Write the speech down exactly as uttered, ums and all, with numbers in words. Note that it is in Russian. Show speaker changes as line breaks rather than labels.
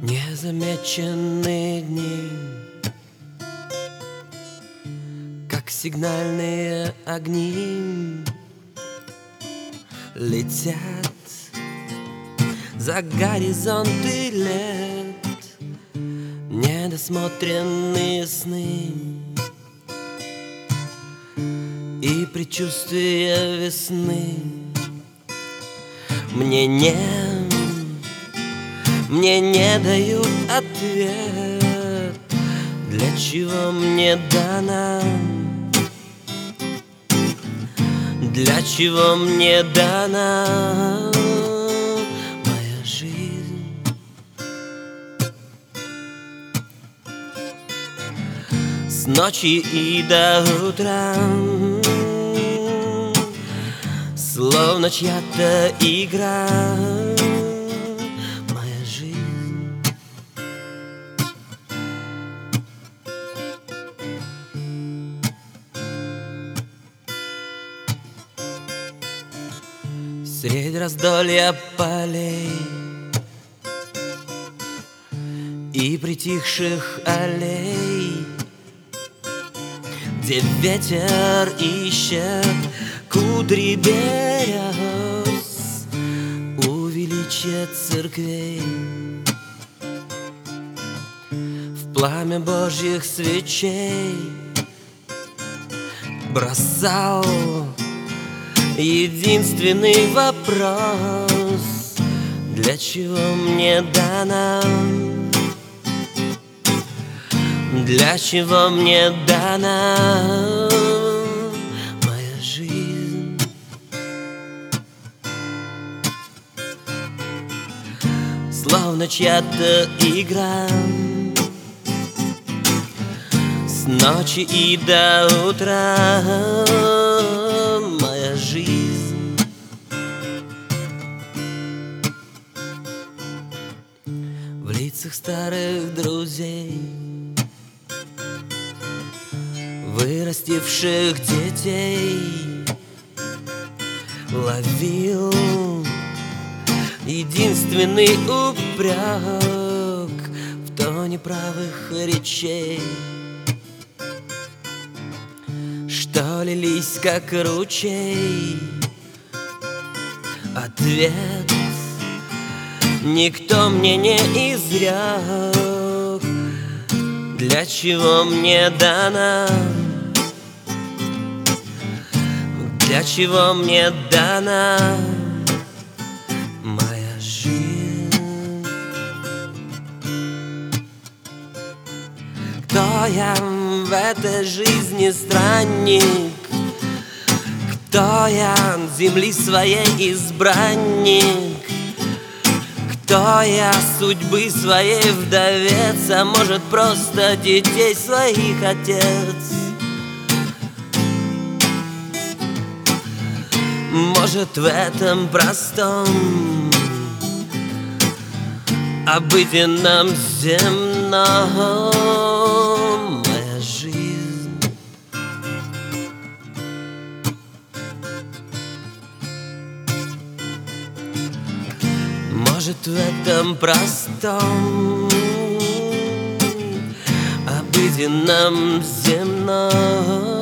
Незамеченные дни, как сигнальные огни, летят за горизонты лет недосмотренные сны и предчувствия весны. Мне не, мне не дают ответ, для чего мне дано, для чего мне дана моя жизнь. С ночи и до утра, словно чья-то игра, моя жизнь. Средь раздолья полей и притихших аллей, где ветер ищет кудри берез, увеличит церквей в пламя Божьих свечей, бросал единственный вопрос: для чего мне дано, для чего мне дана моя жизнь. Словно чья-то игра, с ночи и до утра моя жизнь. В лицах старых друзей, вырастивших детей, ловил единственный упрек в тоне правых речей, что лились как ручей. Ответ никто мне не изрек, для чего мне дано, для чего мне дана моя жизнь. Кто я в этой жизни странник? Кто я земли своей избранник? Кто я судьбы своей вдовец, а может просто детей своих отец? Может, в этом простом обыденном земном моя жизнь. Может, в этом простом обыденном земном